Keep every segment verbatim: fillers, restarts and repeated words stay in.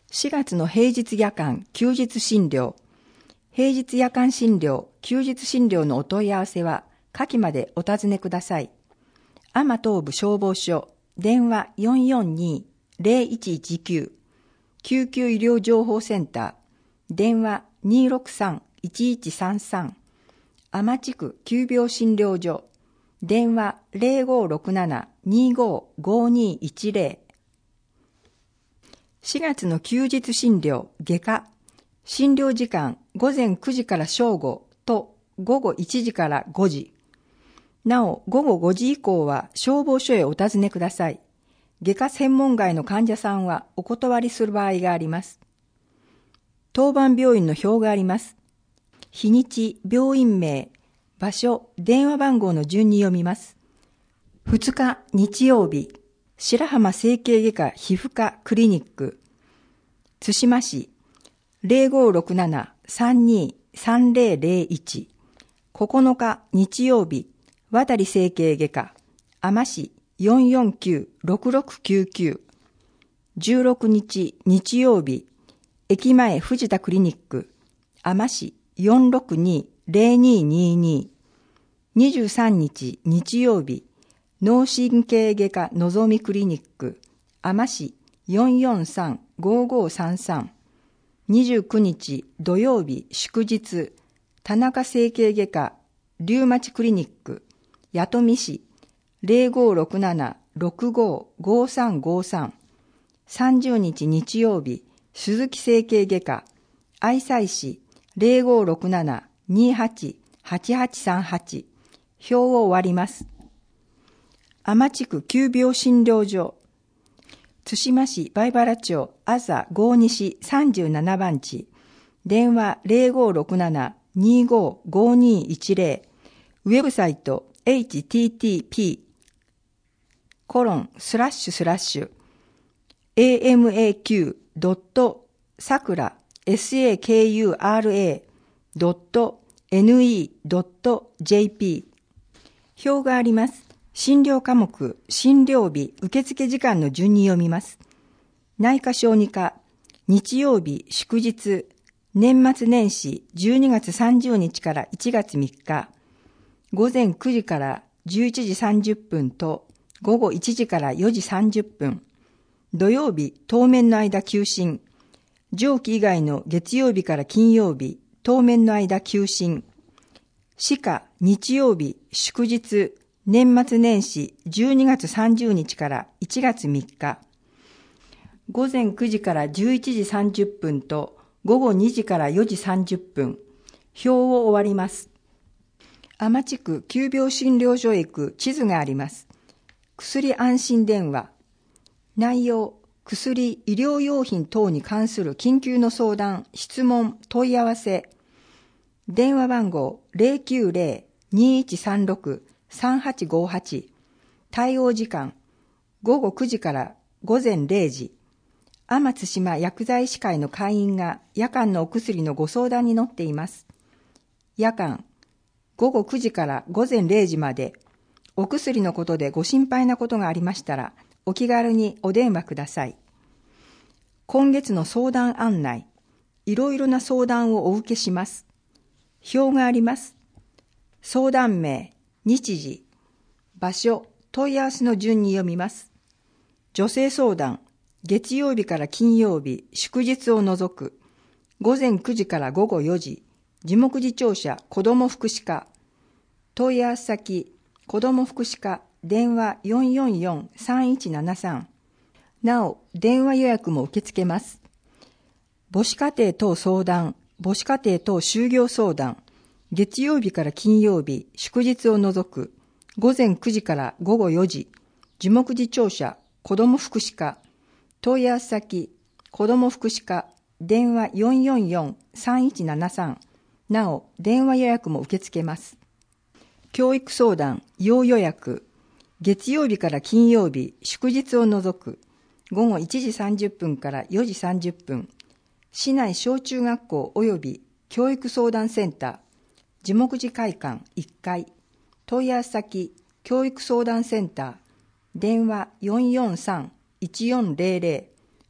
しがつの平日夜間、休日診療、平日夜間診療、休日診療のお問い合わせは、下記までお尋ねください。多摩東部消防署、電話 よんよんにーゼロいちいちきゅう、救急医療情報センター、電話 にーろくさんいちいちさんさん、多摩地区急病診療所、電話 ゼロごろくななにごごにいちゼロ。しがつの休日診療、外科、診療時間午前くじから正午と午後いちじからごじ。なお、午後ごじ以降は消防署へお尋ねください。外科専門外の患者さんはお断りする場合があります。当番病院の表があります。日にち、病院名、場所、電話番号の順に読みます。ふつか日曜日、白浜整形外科皮膚科クリニック、津島市 ゼロごろくななさんにさんゼロゼロいち。ここのか日曜日、渡整形外科、多摩市 よんよんきゅうろくろくきゅうきゅう。じゅうろくにち日曜日、駅前藤田クリニック、多摩市 よんろくにゼロににに。にじゅうさんにち日曜日、脳神経外科のぞみクリニック、多摩市 よんよんさんごごさんさん。にじゅうくにち土曜日祝日、田中整形外科リュウマチクリニック、弥富市 ゼロごろくななろくごごさんごさん。さんじゅうにち日曜日、鈴木整形外科、愛西市 ゼロごろくななにはちはちはちさんはち。表を終わります。多摩地区急病診療所、津島市梅原町朝郷西さんじゅうななばんち、電話 ゼロごろくななにごごにいちゼロ、ウェブサイト エイチティーティーピー コロンスラッシュスラッシュ エーエムエーキュー ドット さくら サクラ ドット ネット ドット ジェーピー。 表があります。診療科目、診療日、受付時間の順に読みます。内科小児科、日曜日、祝日、年末年始じゅうにがつさんじゅうにちからいちがつみっか、午前くじからじゅういちじさんじゅっぷんと午後いちじからよじさんじゅっぷん。土曜日、当面の間休診。上記以外の月曜日から金曜日、当面の間休診。歯科、日曜日、祝日、年末年始じゅうにがつさんじゅうにちからいちがつみっか。午前くじからじゅういちじさんじゅっぷんと午後にじからよじさんじゅっぷん。表を終わります。多摩地区急病診療所へ行く地図があります。薬安心電話。内容、薬、医療用品等に関する緊急の相談、質問、問い合わせ。電話番号 ゼロきゅうゼロ にいちさんろく さんはちごはち。対応時間、午後くじから午前れいじ。天津島薬剤師会の会員が夜間のお薬のご相談に乗っています。夜間、午後くじから午前れいじまで、お薬のことでご心配なことがありましたら、お気軽にお電話ください。今月の相談案内、いろいろな相談をお受けします。表があります。相談名、日時、場所、問い合わせの順に読みます。女性相談、月曜日から金曜日、祝日を除く、午前くじから午後よじ、地目次庁舎子ども福祉課、問い合わせ先、子ども福祉課、電話 よんよんよん さんいちななさん。なお、電話予約も受け付けます。母子家庭等相談、母子家庭等就業相談、月曜日から金曜日、祝日を除く、午前くじから午後よじ、地目次庁舎子ども福祉課、問い合わせ先、子ども福祉課、電話 よんよんよん さんいちななさん。なお、電話予約も受け付けます。教育相談、要予約、月曜日から金曜日、祝日を除く、午後いちじさんじゅっぷんからよじさんじゅっぷん、市内小中学校及び教育相談センター、地目次会館いっかい、問い合わせ先、教育相談センター、電話 よんよんさん いちよんゼロゼロ、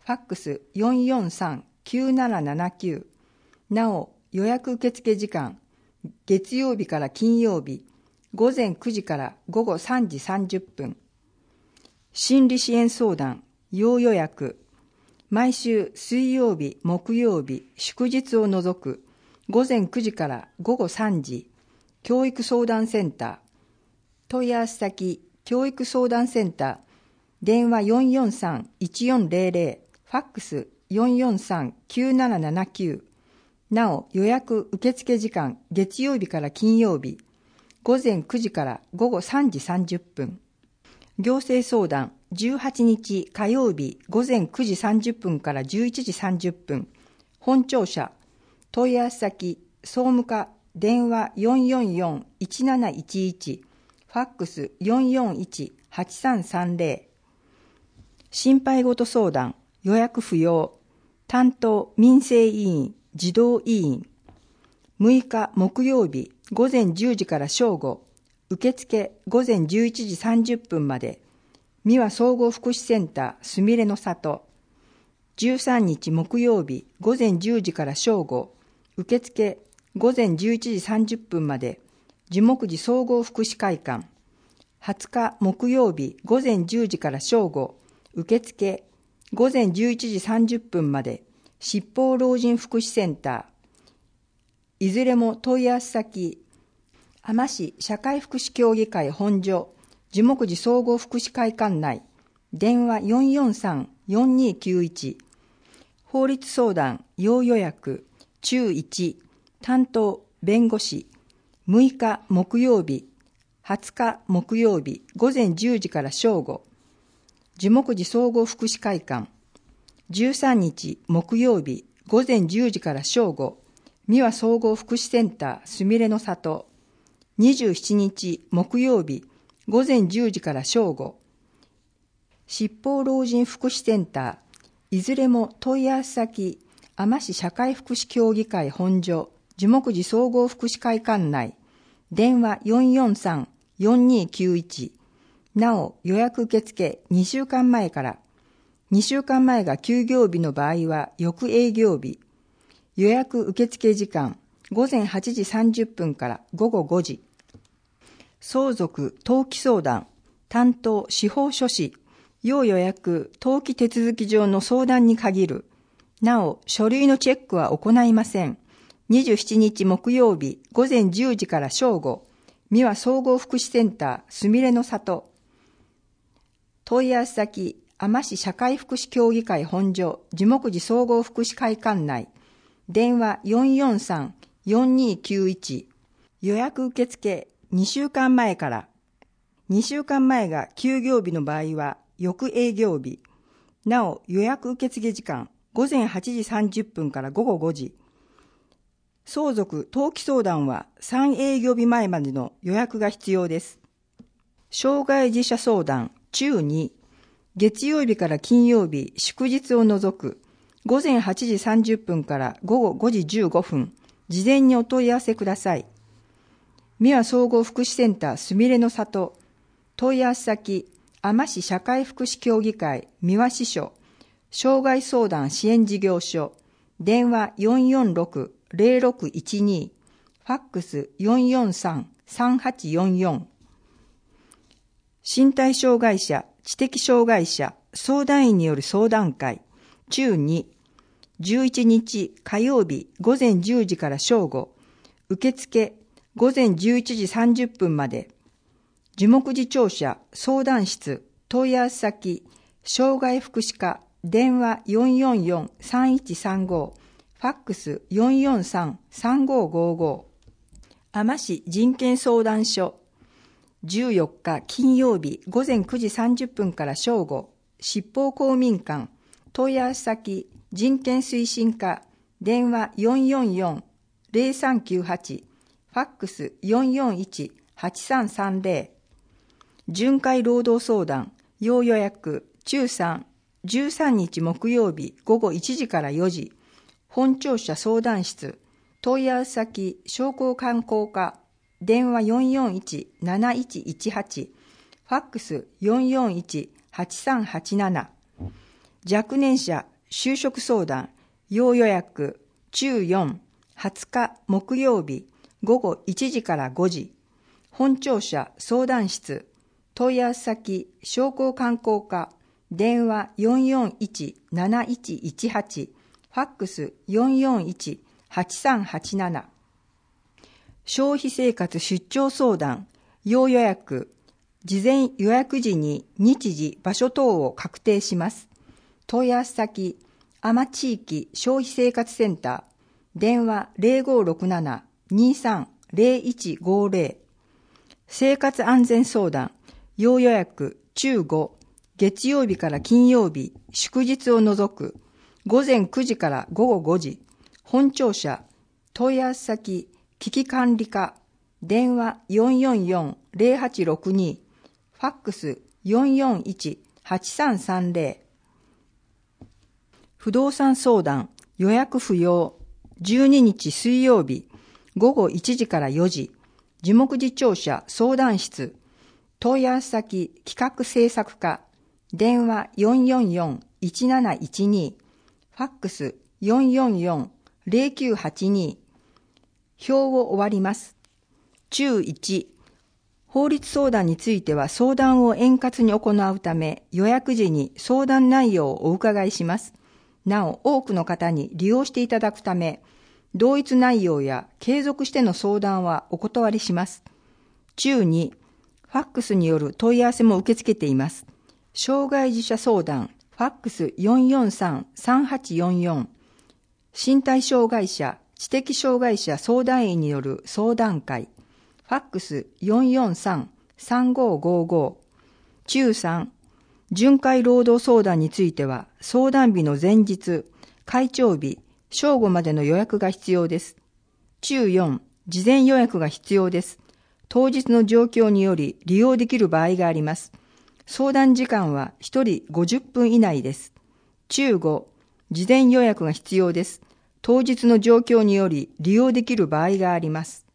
ファックス よんよんさんきゅうななななきゅう。なお、予約受付時間、月曜日から金曜日、午前くじから午後さんじさんじゅっぷん。心理支援相談、要予約、毎週水曜日、木曜日、祝日を除く、午前くじから午後さんじ、教育相談センター、問い合わせ先、教育相談センター、電話 よんよんさんいちよんゼロゼロ、ファックス よんよんさんきゅうななななきゅう。なお、予約受付時間、月曜日から金曜日、午前くじから午後さんじさんじゅっぷん。行政相談、じゅうはちにち火曜日、午前くじさんじゅっぷんからじゅういちじさんじゅっぷん。本庁舎、問い合わせ先、総務課、電話 よんよんよんいちなないちいち、ファックス よんよんいちはちさんさんゼロ。心配事相談、予約不要、担当民生委員、児童委員。むいか木曜日、午前じゅうじから正午、受付午前じゅういちじさんじゅっぷんまで、三輪総合福祉センターすみれの里。じゅうさんにち木曜日、午前じゅうじから正午、受付午前じゅういちじさんじゅっぷんまで、樹木寺総合福祉会館。はつか木曜日、午前じゅうじから正午、受付午前じゅういちじさんじゅっぷんまで、疾病老人福祉センター。いずれも問い合わせ先、海士社会福祉協議会本所、樹木寺総合福祉会館内、電話 よんよんさんよんにきゅういち。法律相談、要予約、中いち、担当弁護士、むいか木曜日、はつか木曜日、午前じゅうじから正午、樹木寺総合福祉会館。じゅうさんにち木曜日、午前じゅうじから正午、三輪総合福祉センターすみれの里。にじゅうしちにち木曜日、午前じゅうじから正午、疾病老人福祉センター。いずれも問い合わせ先、海士社会福祉協議会本所、樹木寺総合福祉会館内、電話 よんよんさんよんにきゅういち。なお、予約受付にしゅうかんまえから、にしゅうかんまえが休業日の場合は翌営業日。予約受付時間、午前はちじさんじゅっぷんから午後ごじ。相続登記相談、担当司法書士、要予約登記手続き上の相談に限る。なお、書類のチェックは行いません。にじゅうしちにち木曜日、午前じゅうじから正午、三輪総合福祉センターすみれの里。問い合わせ先、海士社会福祉協議会本所、樹木寺総合福祉会館内、電話 よんよんさんよんにきゅういち。予約受付にしゅうかんまえから、にしゅうかんまえが休業日の場合は翌営業日。なお、予約受付時間、午前はちじさんじゅっぷんから午後ごじ。相続登記相談はさん営業日前までの予約が必要です。障害児者相談、中に、月曜日から金曜日、祝日を除く、午前はちじさんじゅっぷんから午後ごじじゅうごふん、事前にお問い合わせください。三輪総合福祉センターすみれの里。問い合わせ先、海士社会福祉協議会三輪支所、障害相談支援事業所、電話 よんよんろくゼロろくいちに、ファックス よんよんさんさんはちよんよん。身体障害者、知的障害者、相談員による相談会、中に、じゅういちにち火曜日午前じゅうじから正午、受付午前じゅういちじさんじゅっぷんまで、樹木寺庁舎相談室、問い合わせ先、障害福祉課、電話 よんよんよんさんいちさんご、ファックス よんよんさんさんごごご。海士人権相談所、じゅうよっか金曜日午前くじさんじゅっぷんから正午、執法公民館、問い合わせ先、人権推進課、電話 よんよんよんゼロさんきゅうはち、ファックス よんよんいちはちさんさんゼロ。巡回労働相談、要予約、中さん、じゅうさんにち木曜日午後いちじからよじ、本庁舎相談室、問い合わせ先、商工観光課、電話 よんよんいちなないちいちはち、ファックス よんよんいちはちさんはちなな。若年者、 就職相談、要予約、中よん、はつか木曜日、午後いちじからごじ、本庁舎相談室、問い合わせ先、商工観光課、電話 よんよんいちなないちいちはち、ファックス よんよんいちはちさんはちなな。消費生活出張相談、要予約、事前予約時に日時、場所等を確定します。問い合わせ先、多摩地域消費生活センター、電話 ゼロごろくななにさんゼロいちごゼロ。生活安全相談、要予約、中ご、月曜日から金曜日、祝日を除く、午前くじから午後ごじ、本庁舎、問い合わせ先、危機管理課、電話 よんよんよんゼロはちろくに、ファックス よんよんいちはちさんさんゼロ。不動産相談、予約不要、じゅうににち水曜日、午後いちじからよじ、樹木寺庁舎相談室、問い合わせ先企画制作課、電話 よんよんよんいちなないちに、ファックス よんよんよんゼロきゅうはちに。表を終わります。注いち、法律相談については相談を円滑に行うため、予約時に相談内容をお伺いします。なお、多くの方に利用していただくため、同一内容や継続しての相談はお断りします。注に、ファックスによる問い合わせも受け付けています。障害児者相談、ファックス よんよんさんさんはちよんよん。身体障害者、知的障害者相談員による相談会、ファックス よんよんさんさんごごご。注さん、巡回労働相談については、相談日の前日、開庁日、正午までの予約が必要です。注よん、事前予約が必要です。当日の状況により利用できる場合があります。相談時間はひとりごじゅっぷん以内です。注ご、事前予約が必要です。当日の状況により利用できる場合があります。